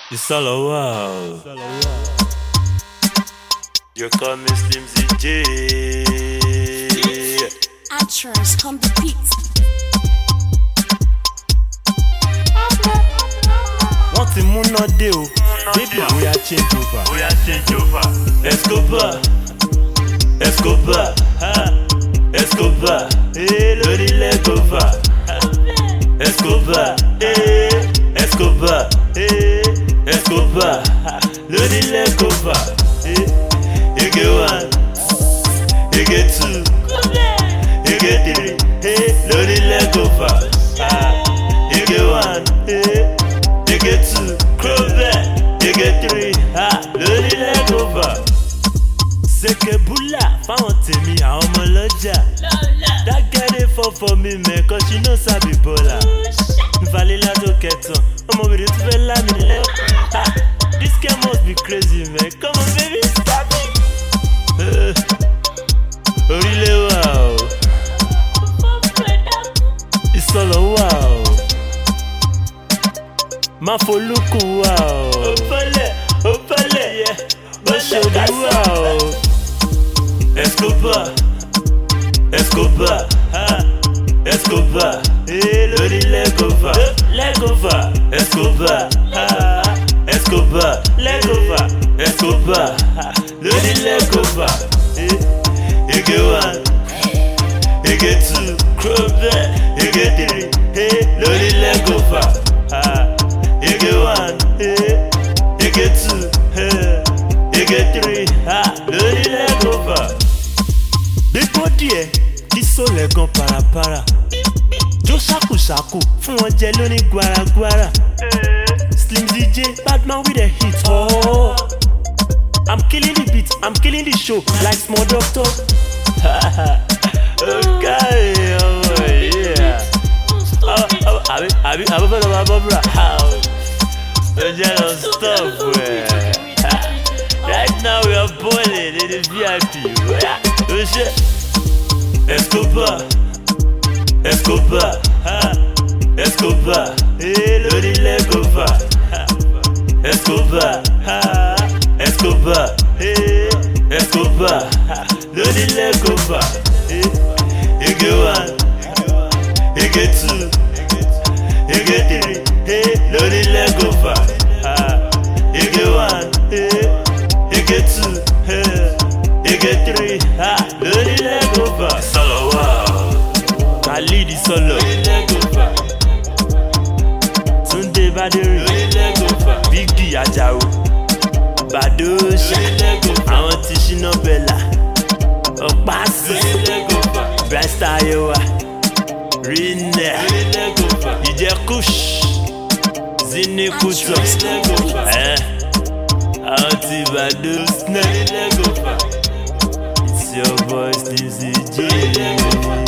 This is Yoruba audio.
It's all a wow. You call me Slim ZJ. Actress, come the beat. Want to moon not deal. Baby, we are change over. Escobar, Escobar, Escobar, Lodi leg over. Escobar, Escobar, Escobar, Lodi leg over. You get one, you get two, you get three, Lodi leg over. You get one, you get two, you get three, Lodi leg over. Sekebula, found me, I'm a lodger. That girl they fall for me, man, cause she knows I be baller. Valila to keton, I'm over the fella me. This girl must be crazy, man. Come on, baby, stop it. Really wow. It's all a wow. Ma for look wow. Opale, yeah. But show the wow. Escobar, Escobar, Escobar, Lodi leg over, Escobar, Escobar, leg over, Escobar, Lodi leg over. You get one, you get two, you get three, Lodi leg over. You get one, you get two, you get three, Lodi leg over. Big body kí sólẹ̀ gan parapara. Jó ṣàkùṣàkù fún wọn jẹ lóní guaraguara. Slim ZJ, bad man with a hit. Oh, I'm killing the beat, I'm killing the show like small doctor. Okay, oh yeah. Àbí fẹ́ lọ máa bọ́ búra. Ó jẹ́ lọ stop wẹ̀. Right now we are boiling in the VIP. Oh shit. Escobar, Escobar, Escobar, Lodi leg over. Escobar, Escobar, Escobar, Lodi leg over. You get one, you get two, you get three, Lodi leg over. You get one, you get two, you get three, Lodi leg over. Solo wow, Khalid solo. Tunde Badiri, Biggie Ajao, Badosha, àwọn tí Shina Bella, Ọ̀pásì, Bright Star Yewa, Rinne, Ìjẹ́ Kush, Zini Kuto, àwọn tí Badosha. It's your boy Slim ZJ.